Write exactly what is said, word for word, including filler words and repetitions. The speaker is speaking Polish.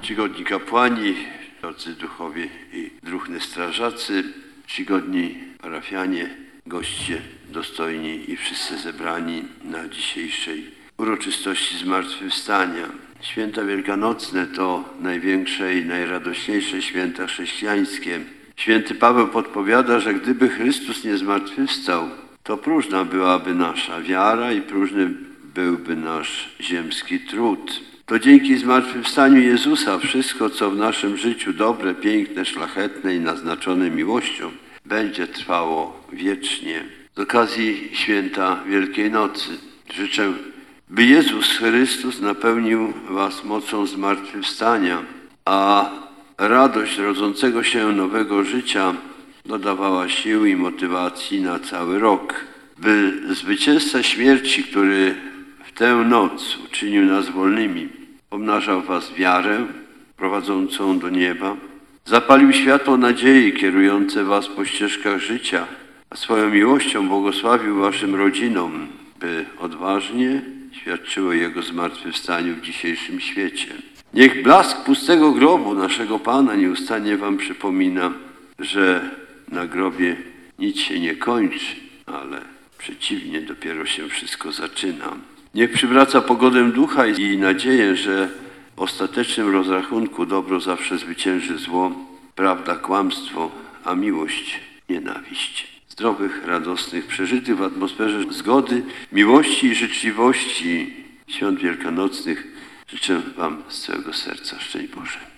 czcigodni kapłani, drodzy duchowie i druhny strażacy, czcigodni parafianie, goście dostojni i wszyscy zebrani na dzisiejszej uroczystości Zmartwychwstania. Święta wielkanocne to największe i najradośniejsze święta chrześcijańskie. Święty Paweł podpowiada, że gdyby Chrystus nie zmartwychwstał, to próżna byłaby nasza wiara i próżny byłby nasz ziemski trud. To dzięki zmartwychwstaniu Jezusa wszystko, co w naszym życiu dobre, piękne, szlachetne i naznaczone miłością, będzie trwało wiecznie. Z okazji święta Wielkiej Nocy życzę, by Jezus Chrystus napełnił was mocą zmartwychwstania, a radość rodzącego się nowego życia dodawała sił i motywacji na cały rok. By zwycięzca śmierci, który w tę noc uczynił nas wolnymi, pomnażał was wiarę prowadzącą do nieba, zapalił światło nadziei kierujące was po ścieżkach życia, a swoją miłością błogosławił waszym rodzinom, by odważnie świadczyło Jego zmartwychwstaniu w dzisiejszym świecie. Niech blask pustego grobu naszego Pana nieustannie wam przypomina, że na grobie nic się nie kończy, ale przeciwnie, dopiero się wszystko zaczyna. Niech przywraca pogodę ducha i nadzieję, że w ostatecznym rozrachunku dobro zawsze zwycięży zło, prawda kłamstwo, a miłość nienawiść. Zdrowych, radosnych, przeżytych w atmosferze zgody, miłości i życzliwości świąt wielkanocnych życzę wam z całego serca. Szczęść Boże.